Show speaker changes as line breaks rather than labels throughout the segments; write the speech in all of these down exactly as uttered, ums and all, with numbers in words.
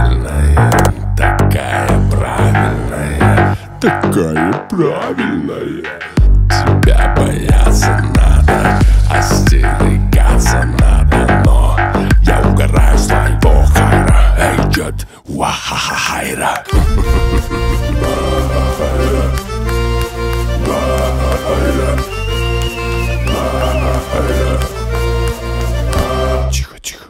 правильная, такая правильная, такая правильная. Тебя бояться надо, остерегаться надо, но я угораю с твоего хайра. Эй, джет, уахахайра. Тихо, тихо.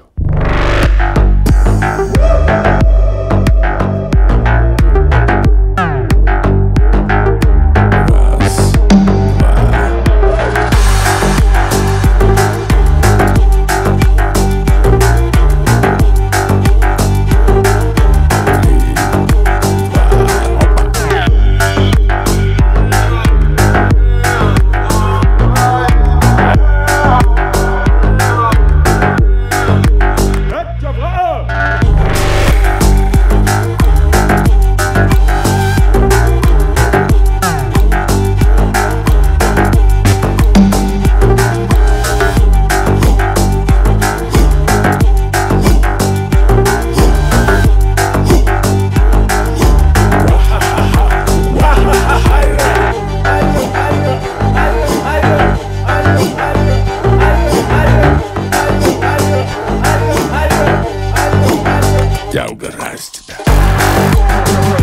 Я угораю с тебя.